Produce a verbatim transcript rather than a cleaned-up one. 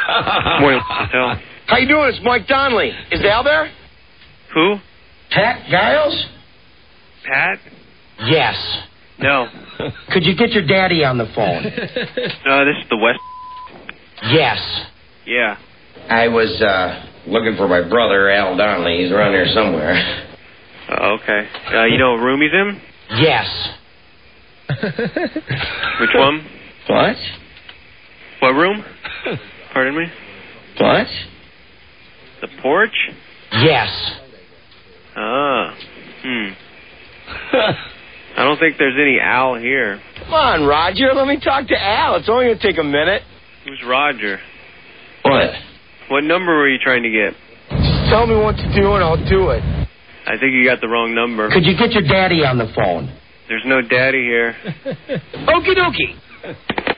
Morning, Hotel. How you doing? It's Mike Donnelly. Is Al there? Who? Pat Giles? Pat? Yes. No. Could you get your daddy on the phone? No, this is the West. Yes. Yeah. I was uh, looking for my brother, Al Donnelly. He's around here somewhere. Oh, okay. Uh, you know what room he's in? Yes. Which one? What? What room? Pardon me? What? The porch? Yes. Ah. Hmm. I don't think there's any Al here. Come on, Roger. Let me talk to Al. It's only going to take a minute. Who's Roger? What? What number were you trying to get? Just tell me what to do and I'll do it. I think you got the wrong number. Could you get your daddy on the phone? There's no daddy here. Okie dokie.